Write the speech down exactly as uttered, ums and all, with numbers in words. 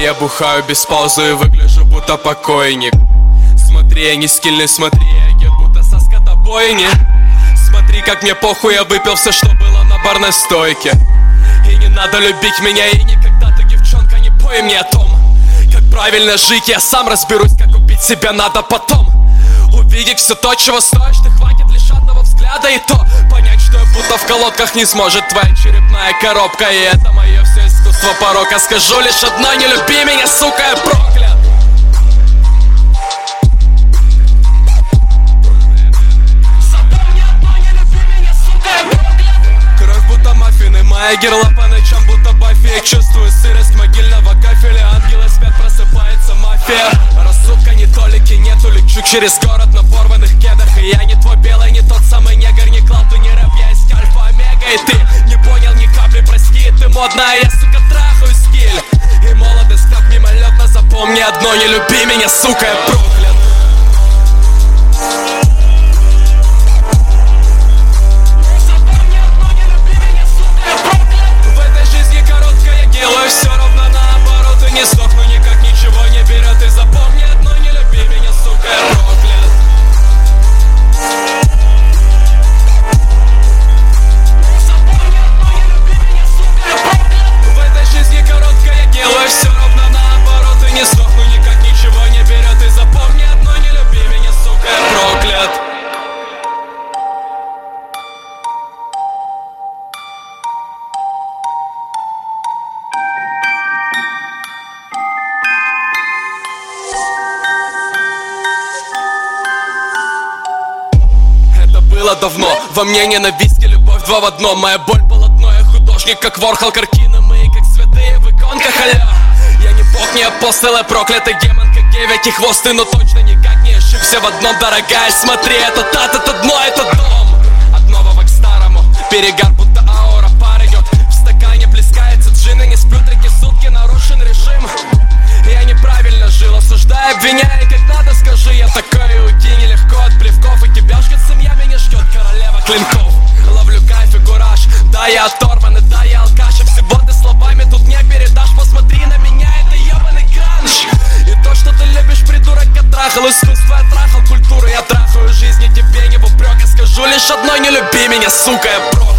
я бухаю без паузы и выгляжу будто покойник. Смотри, я не скильный, смотри, я гет будто со скотобойни. Смотри, как мне похуй, я выпил все, что было на барной стойке. И не надо любить меня, и никогда ты, девчонка, не пой мне о том, как правильно жить, я сам разберусь, как убить себя надо потом. Увидеть все то, чего стоишь, ты хватит лишь одного взгляда, и то понять, что я будто в колодках не сможет твоя черепная коробка. И это мое все искусство порока. Скажу лишь одно: не люби меня, сука, я проклят. Запомни одно: не люби меня, сука, я проклят. Кровь будто маффины, моя герла по ночам будто Баффи. Я чувствую сырость могильного кафеля. Ангелы спят, просыпается мафия. Рассудка ни толики нету, лечу через город на порванных кедах. И я не твой белый, не тот самый негр, не клауд и не рэп, я есть альфа-омега. И ты не понял ни капли, прости, ты модная, я, сука, трахаю стиль. И молодость как мимолетно, запомни одно: не люби меня, сука, я проклят. Запомни одно: не люби меня, сука, я проклят. В этой жизни короткая, я делаю все ровно наоборот. И не сдохну никак, ничего не берет. И запомни одно: не люби меня, сука, я проклят. Запомни одно: не люби меня, сука, я проклят. В этой жизни короткая, я делаю все ровно наоборот. И не сдохну никак, ничего не берет. И запомни одно: не люби меня, сука, я проклят. Было давно, во мне ненависть и любовь два в одном. Моя боль полотно, я художник, как Ворхол, картины мои, как святые в иконках, аля. Я не бог, не апостол, я проклятый демон, как девять хвосты. Но точно никак не ошибся в одном, дорогая. Смотри, это тат, это дно, это дом. От нового к старому, перегар будто аура, пар идет. В стакане плескается джин, и не сплю третьи сутки, нарушен режим. Я неправильно жил, осуждая, обвиняя, как надо, скажи. Я такой, уйти нелегко от плевков, и тебя ждет семья, меня ждет королева клинков. Ловлю кайф и кураж, да, я оторван, и да, я алкаш. И всего ты словами тут не передашь. Посмотри на меня, это ебаный гранж. И то, что ты любишь, придурок, я трахал искусство, я трахал культуру. Я трахаю жизнь, и тебе не в упрек. Я скажу лишь одно: не люби меня, сука, я про.